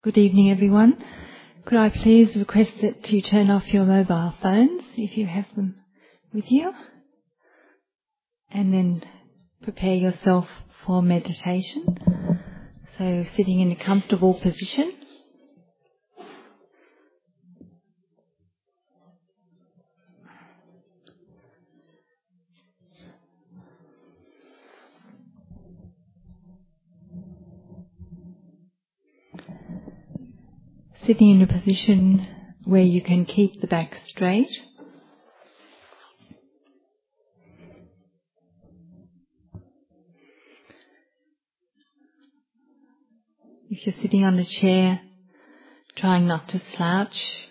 Good evening, everyone. Could I please request that you turn off your mobile phones if you have them with you, and then prepare yourself for meditation. So sitting in a comfortable position. Sitting in a position where you can keep the back straight. If you're sitting on a chair, trying not to slouch.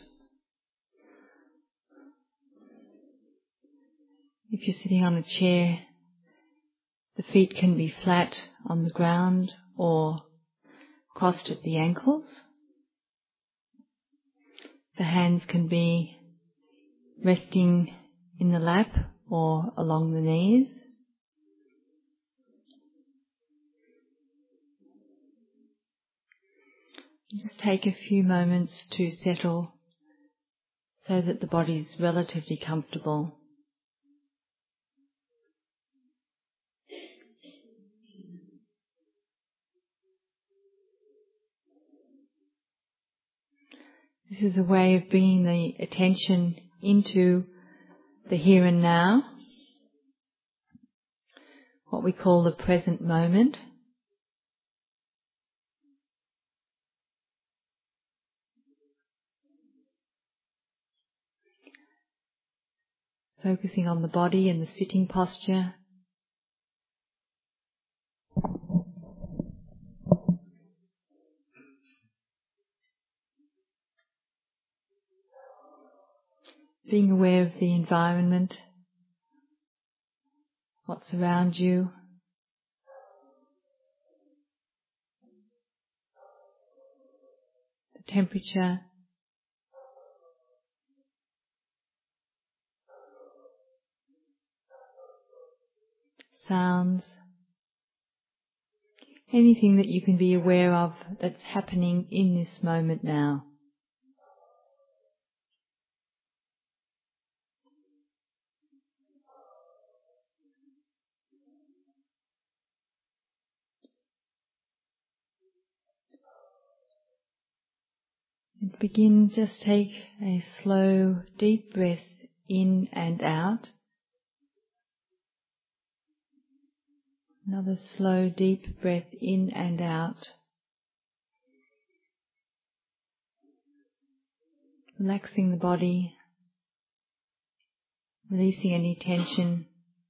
If you're sitting on a chair, the feet can be flat on the ground or crossed at the ankles. The hands can be resting in the lap or along the knees. Just take a few moments to settle so that the body is relatively comfortable. This is a way of bringing the attention into the here and now, what we call the present moment. Focusing on the body and the sitting posture. Being aware of the environment, what's around you. The temperature. Sounds. Anything that you can be aware of that's happening in this moment now. And begin, just take a slow, deep breath in and out. Another slow, deep breath in and out. Relaxing the body, releasing any tension.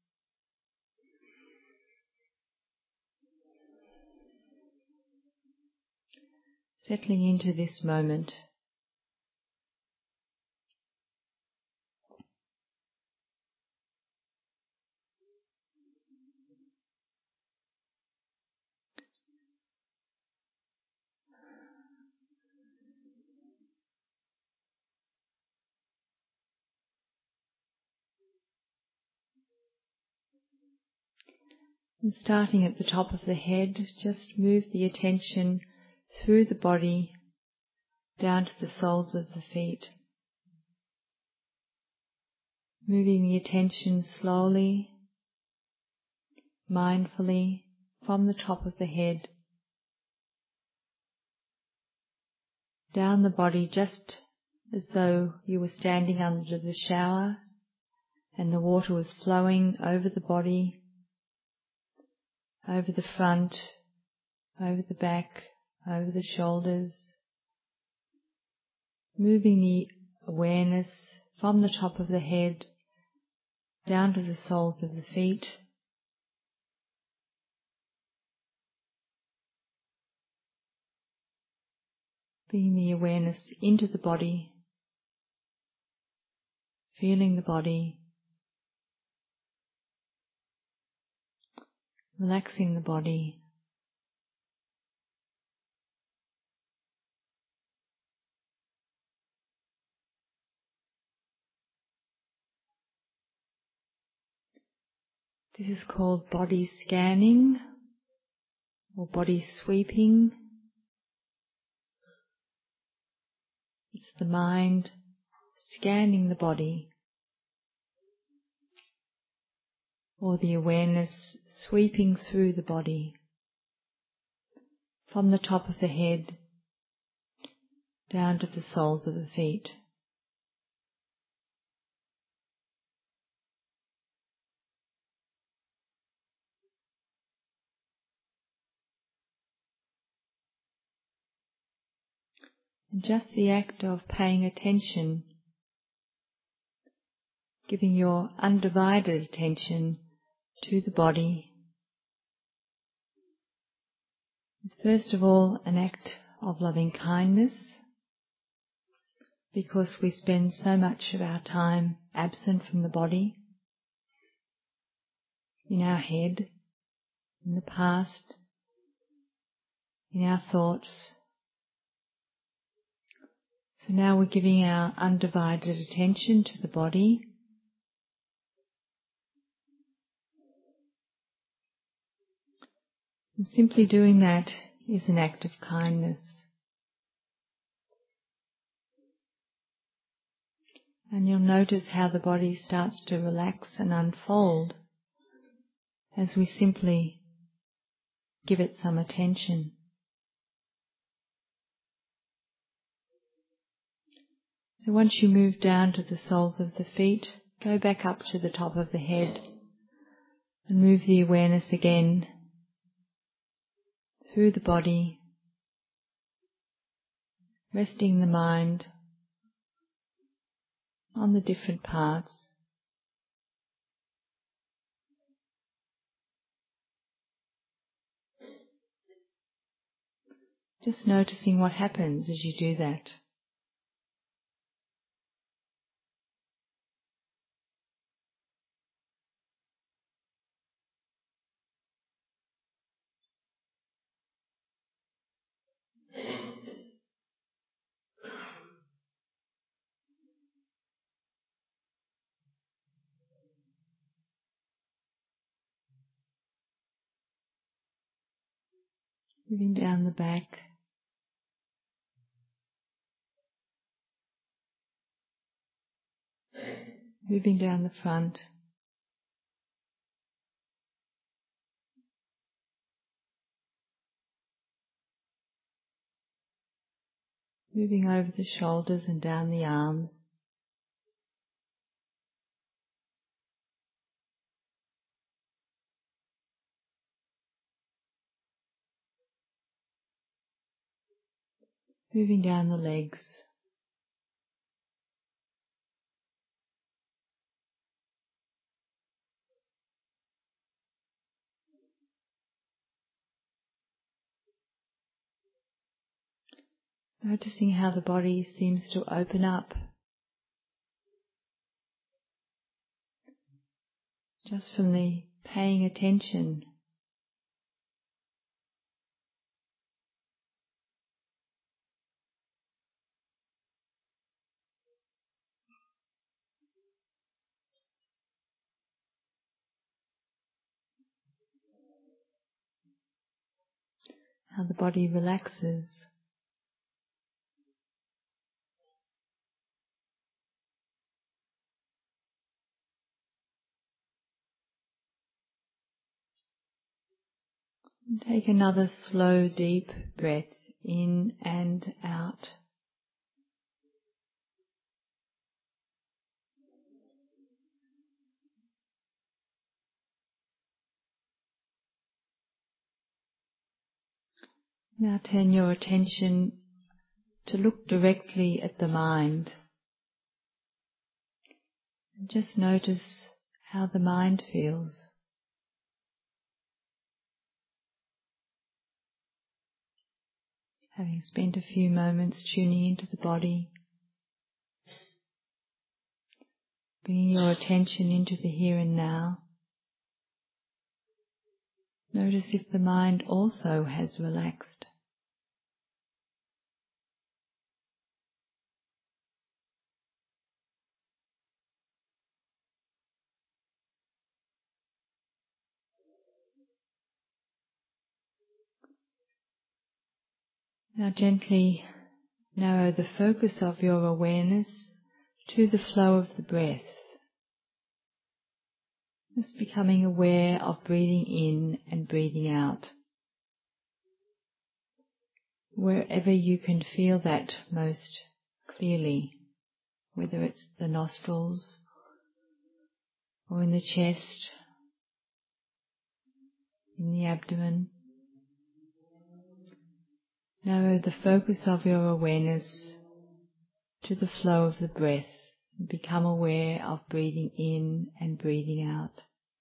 Settling into this moment. And starting at the top of the head, just move the attention through the body down to the soles of the feet. Moving the attention slowly, mindfully from the top of the head down the body, just as though you were standing under the shower and the water was flowing over the body, over the front, over the back, over the shoulders. Moving the awareness from the top of the head down to the soles of the feet. Bringing the awareness into the body, feeling the body, relaxing the body. This is called body scanning or body sweeping. the mind scanning the body, or the awareness sweeping through the body, from the top of the head down to the soles of the feet. And just the act of paying attention, giving your undivided attention to the body, is first of all an act of loving kindness, because we spend so much of our time absent from the body, in our head, in the past, in our thoughts. So now we're giving our undivided attention to the body. And simply doing that is an act of kindness. And you'll notice how the body starts to relax and unfold as we simply give it some attention. So once you move down to the soles of the feet, go back up to the top of the head and move the awareness again through the body, resting the mind on the different parts. Just noticing what happens as you do that. Moving down the back, moving down the front, moving over the shoulders and down the arms, moving down the legs, noticing how the body seems to open up just from the paying attention. How the body relaxes. And take another slow, deep breath in and out. Now turn your attention to look directly at the mind. And just notice how the mind feels. Having spent a few moments tuning into the body, bringing your attention into the here and now, notice if the mind also has relaxed. Now gently Narrow the focus of your awareness to the flow of the breath. Just becoming aware of breathing in and breathing out. Wherever you can feel that most clearly, whether it's the nostrils or in the chest, in the abdomen. Narrow the focus of your awareness to the flow of the breath. Become aware of breathing in and breathing out.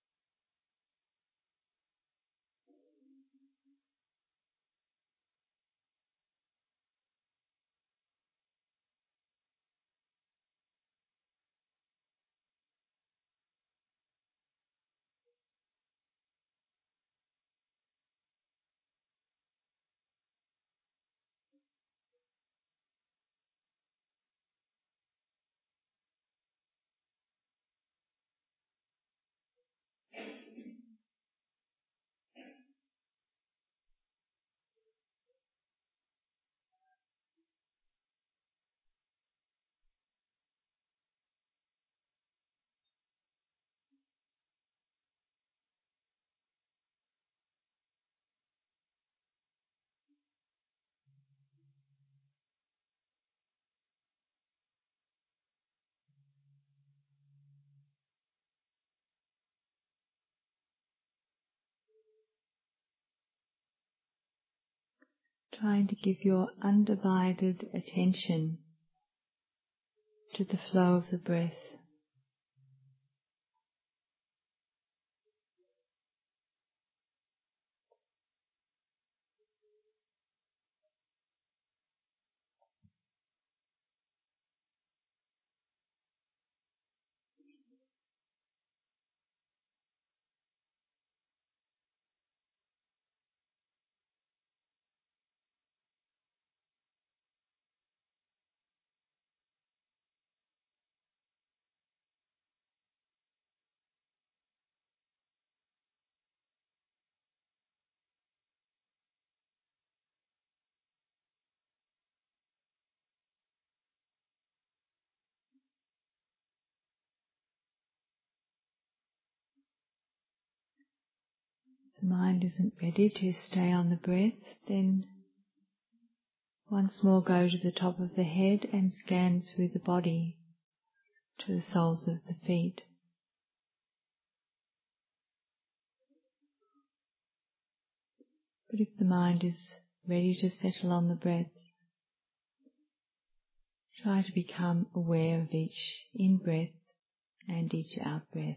Trying to give your undivided attention to the flow of the breath. The mind isn't ready to stay on the breath, then once more go to the top of the head and scan through the body to the soles of the feet. But if the mind is ready to settle on the breath, try to become aware of each in-breath and each out-breath.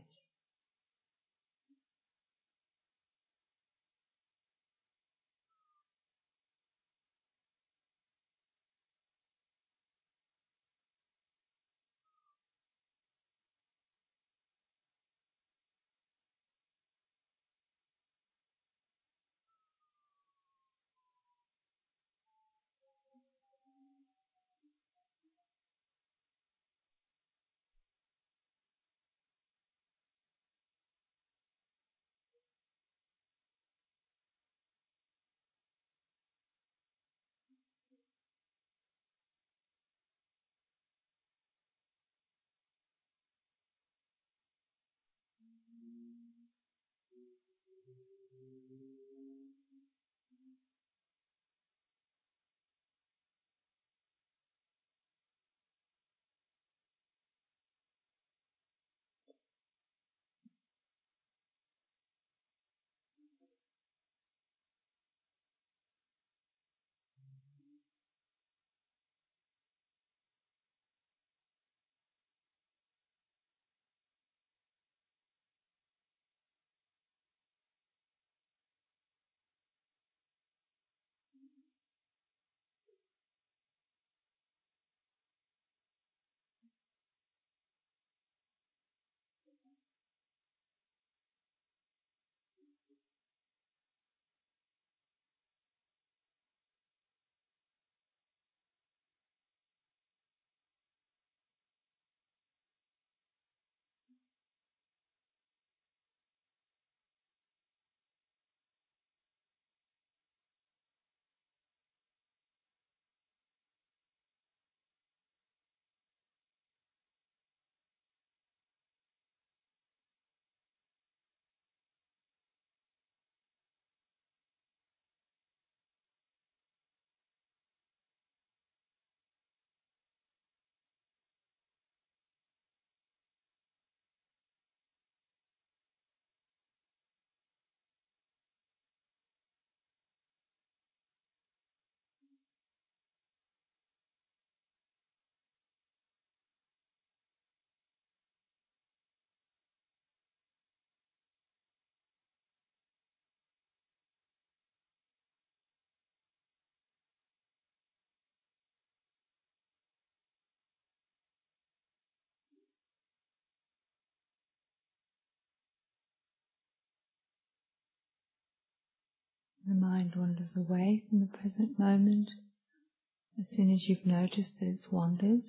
the mind wanders away from the present moment, as soon as you've noticed that it's wandered,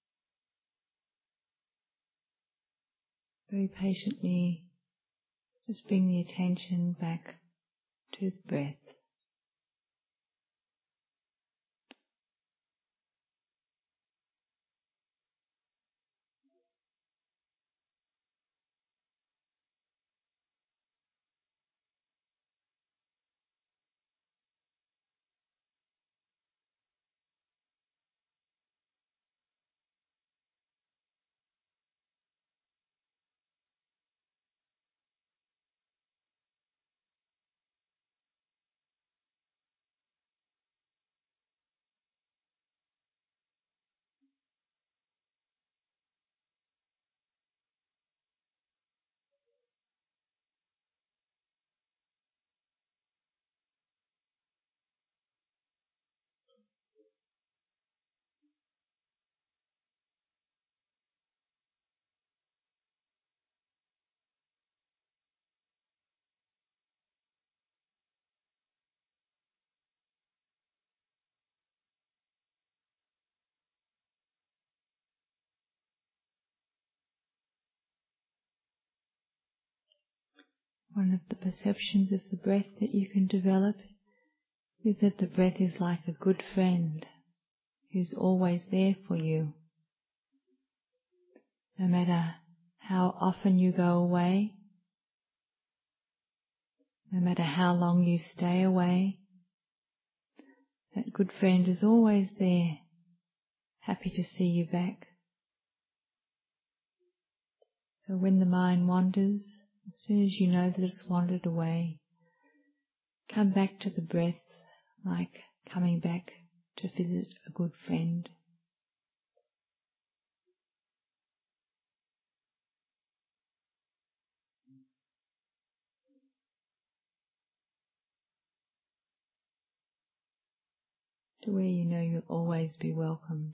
very patiently just bring the attention back to the breath. One of the perceptions of the breath that you can develop is that the breath is like a good friend who's always there for you. No matter how often you go away, no matter how long you stay away, that good friend is always there, happy to see you back. So when the mind wanders, as soon as you know that it's wandered away, come back to the breath like coming back to visit a good friend. To where you know you'll always be welcomed.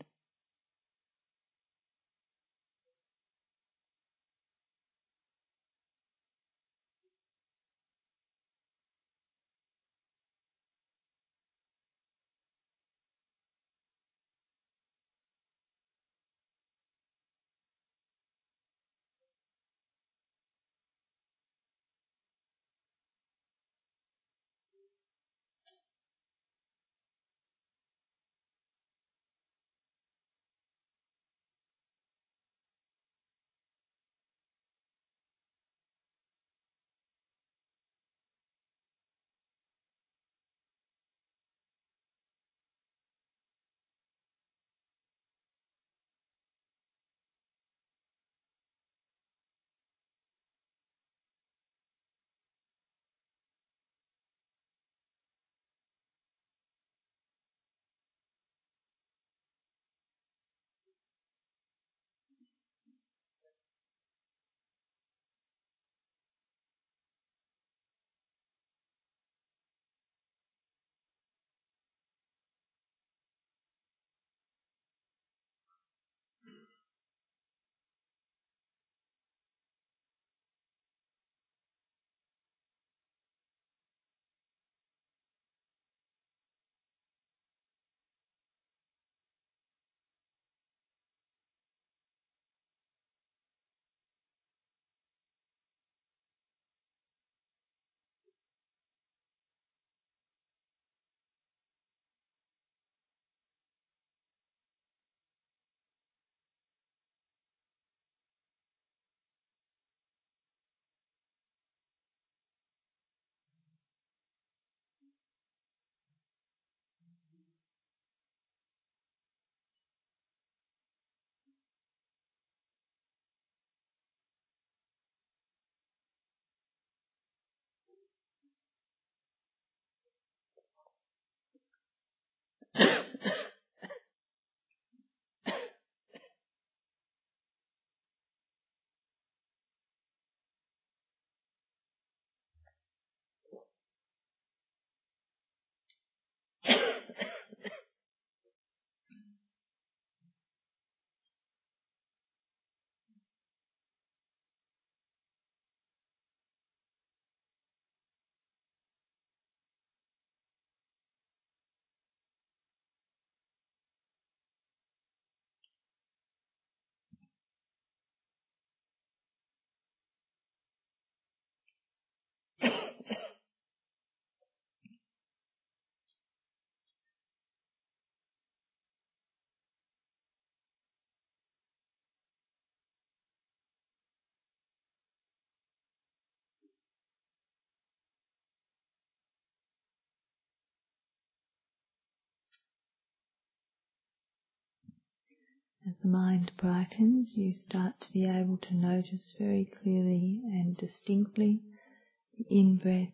As the mind brightens, you start to be able to notice very clearly and distinctly the in-breath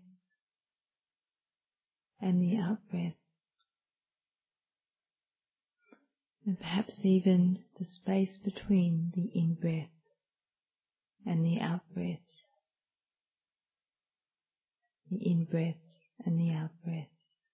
and the out-breath, and perhaps even the space between the in-breath and the out-breath, the in-breath and the out-breath.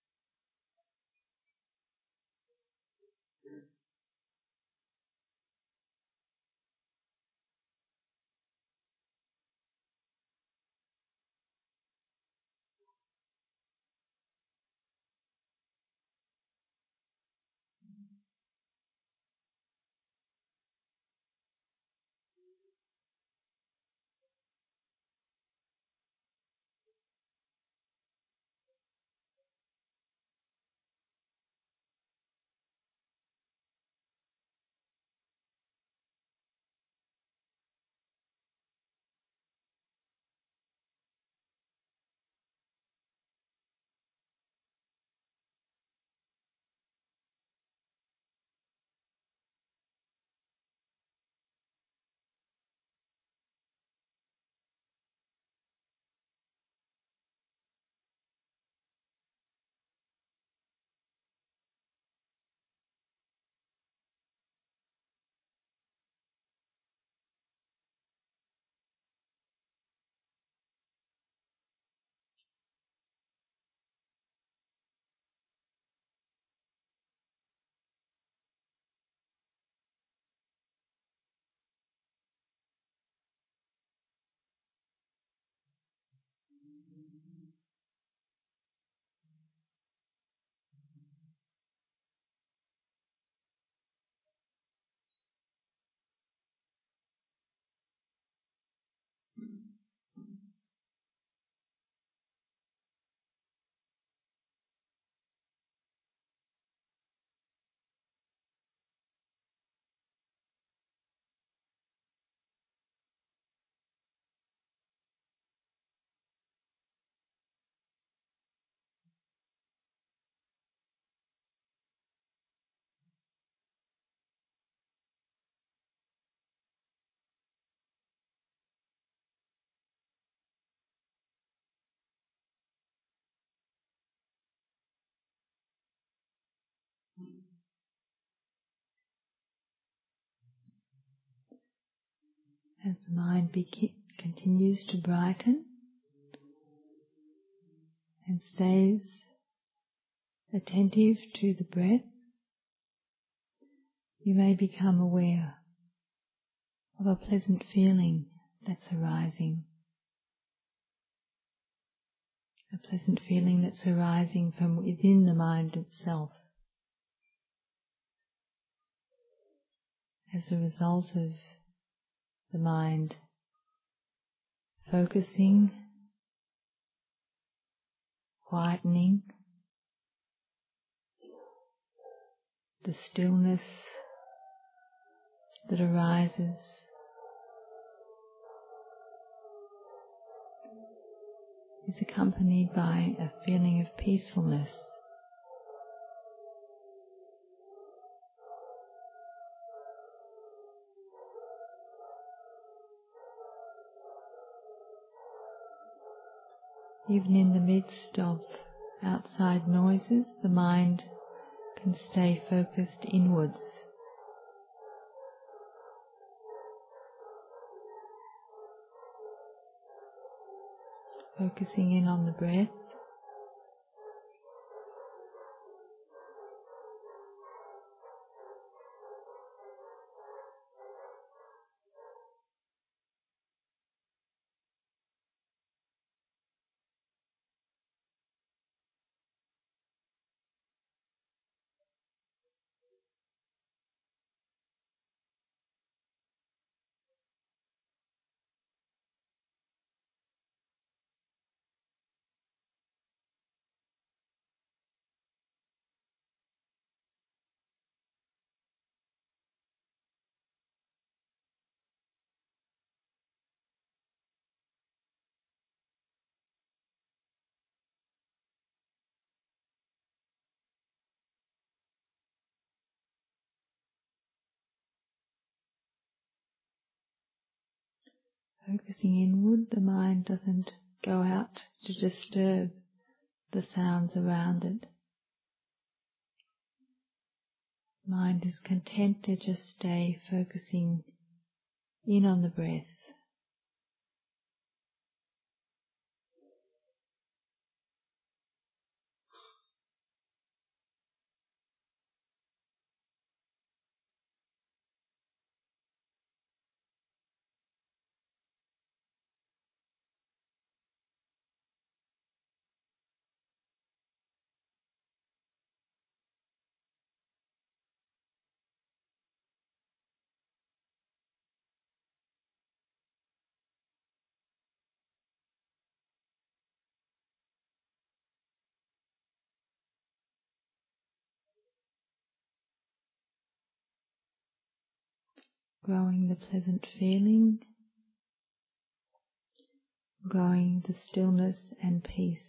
As the mind continues to brighten and stays attentive to the breath, you may become aware of a pleasant feeling that's arising. A pleasant feeling that's arising from within the mind itself as a result of the mind focusing, quietening, the stillness that arises is accompanied by a feeling of peacefulness. Even in the midst of outside noises, the mind can stay focused inwards. Focusing in on the breath, Focusing inward, the mind doesn't go out to disturb the sounds around it. Mind is content to just stay focusing in on the breath. Growing the pleasant feeling, growing the stillness and peace.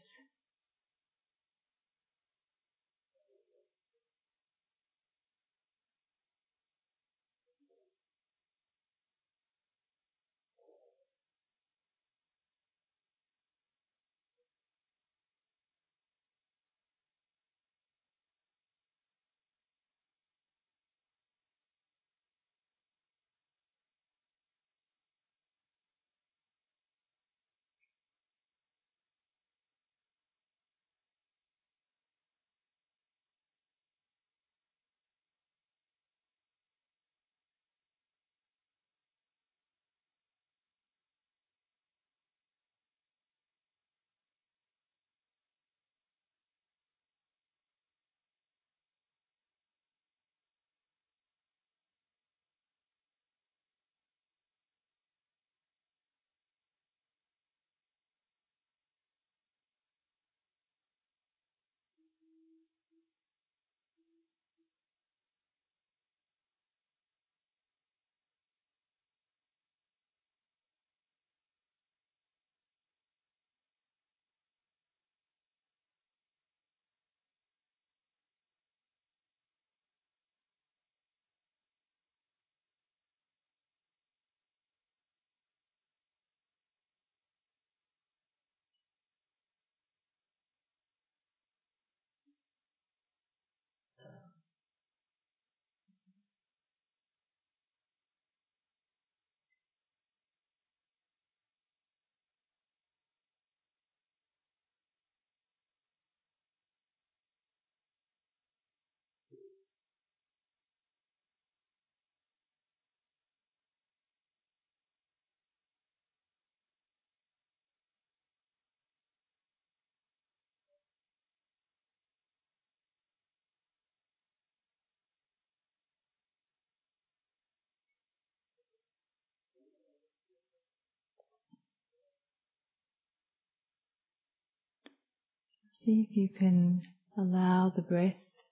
See if you can allow the breath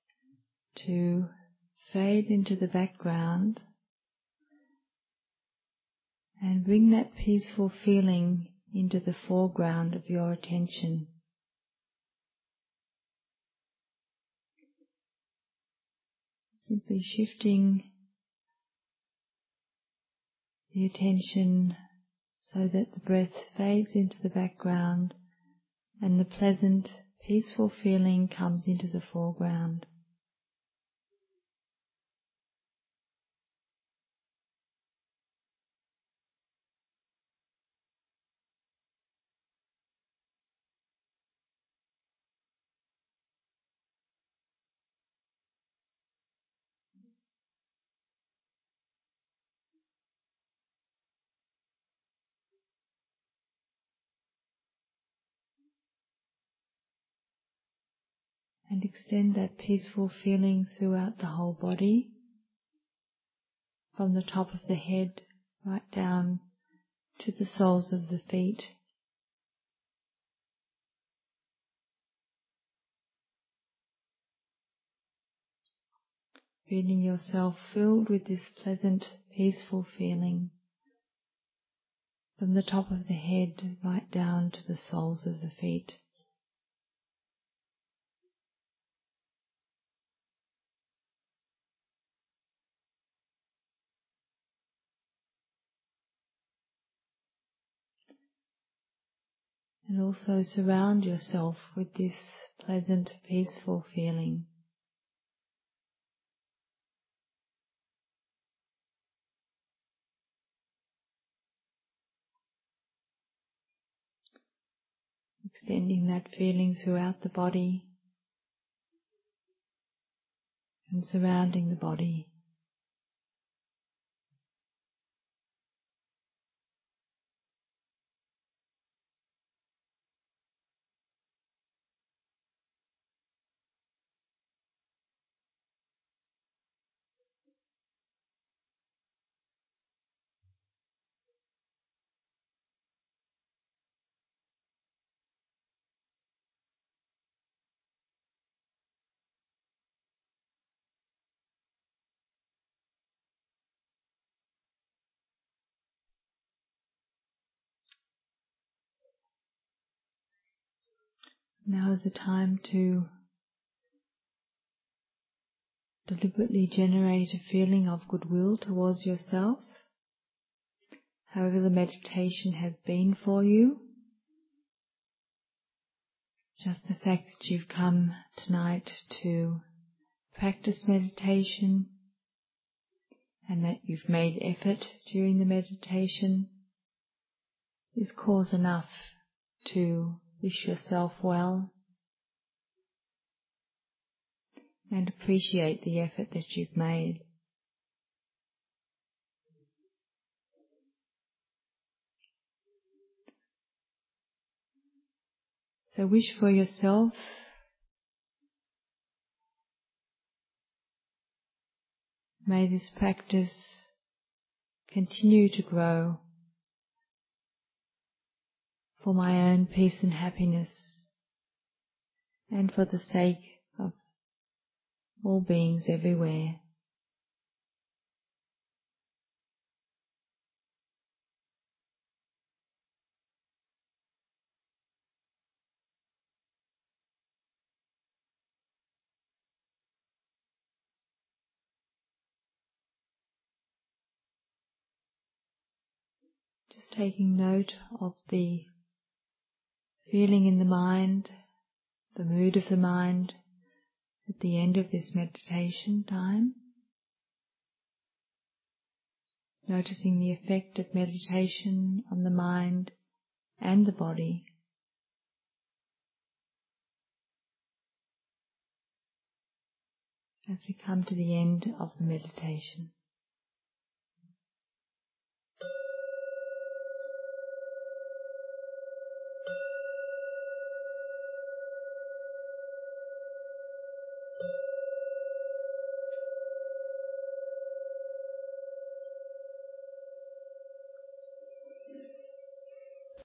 to fade into the background and bring that peaceful feeling into the foreground of your attention. Simply shifting the attention so that the breath fades into the background and the pleasant, peaceful feeling comes into the foreground. And extend that peaceful feeling throughout the whole body, from the top of the head right down to the soles of the feet. Feeling yourself filled with this pleasant, peaceful feeling from the top of the head right down to the soles of the feet. and also surround yourself with this pleasant, peaceful feeling. Extending that feeling throughout the body and surrounding the body. Now is the time to deliberately generate a feeling of goodwill towards yourself, however the meditation has been for you. Just the fact that you've come tonight to practice meditation and that you've made effort during the meditation is cause enough to wish yourself well and appreciate the effort that you've made. So wish for yourself may this practice continue to grow for my own peace and happiness and for the sake of all beings everywhere. Just taking note of the feeling in the mind, the mood of the mind at the end of this meditation time. Noticing the effect of meditation on the mind and the body. As we come to the end of the meditation.